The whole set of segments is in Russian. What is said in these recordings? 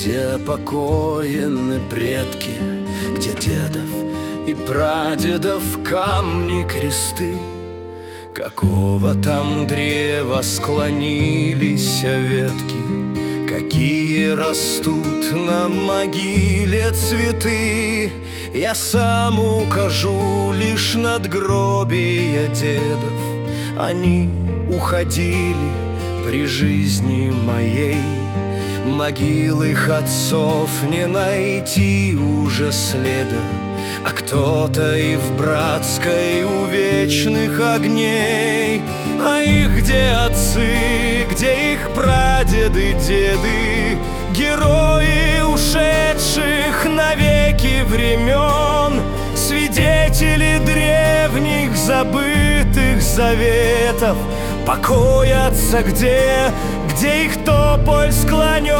где покоены предки, где дедов и прадедов камни кресты. Какого там древа склонились ветки, какие растут на могиле цветы. Я сам укажу лишь надгробия дедов, они уходили при жизни моей. Могил их отцов не найти уже следа, а кто-то и в братской у вечных огней. А их где отцы, где их прадеды, деды, герои ушедших навеки времен, свидетели древних забытых заветов, покоятся где их тополь склонен.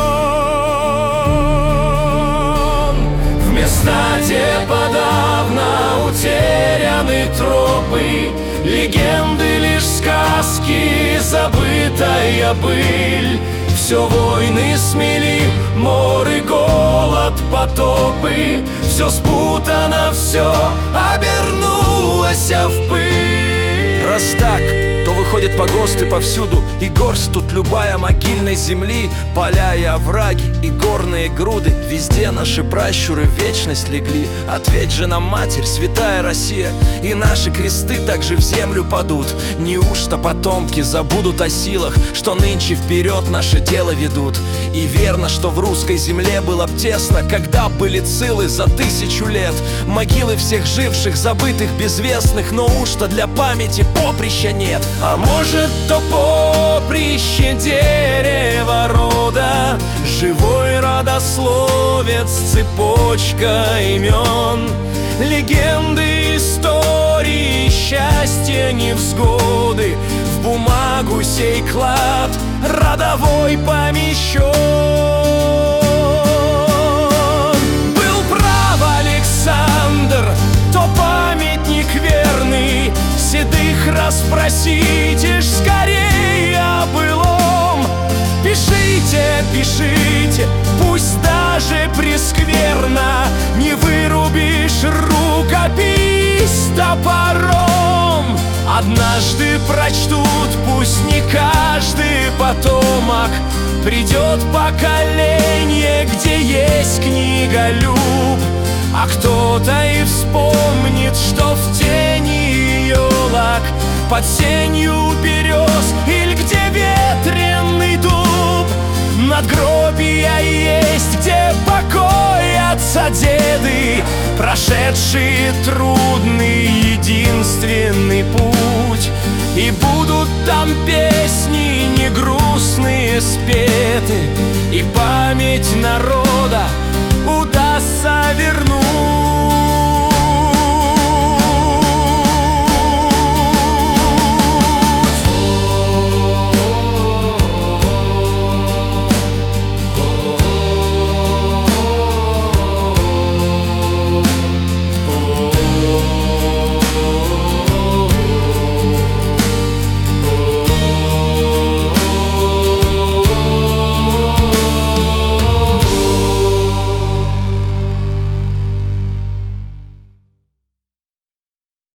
В места, где подавно утеряны тропы, легенды лишь сказки, забытая быль. Все войны смели, моры, голод, потопы, все спутано, все обернулось в пыль. Раз так, то выходит погосты повсюду, и горсть тут любая могильной земли. Поля и овраги, и горные груды, везде наши пращуры в вечность легли. Ответь же нам, Матерь, святая Россия, и наши кресты также в землю падут. Неужто потомки забудут о силах, что нынче вперед наше дело ведут? И верно, что в русской земле было б тесно, когда были целы за 1000 лет могилы всех живших, забытых, безвестных. Но уж-то для памяти поприща нет. А может, то поприще дерева рода, живой родословец, цепочка имен, легенды, истории, счастья, невзгоды, в бумагу сей клад родовой помещен. Был прав Александр, то памятник верный, седых расспросите ж скорее о былом. Пишите, пишите, пусть даже прескверно, не вырубишь рукопись топором. Однажды прочтут, пусть не каждый потомок, придет поколение, где есть книголюб, а кто-то и вспомнит, что в тени елок, под сенью берез, или где ветреный дуб, надгробия есть, где покоятся деды, прошедшие трудный единственный путь. И будут там песни не грустные спеты, и память народа удастся вернуть.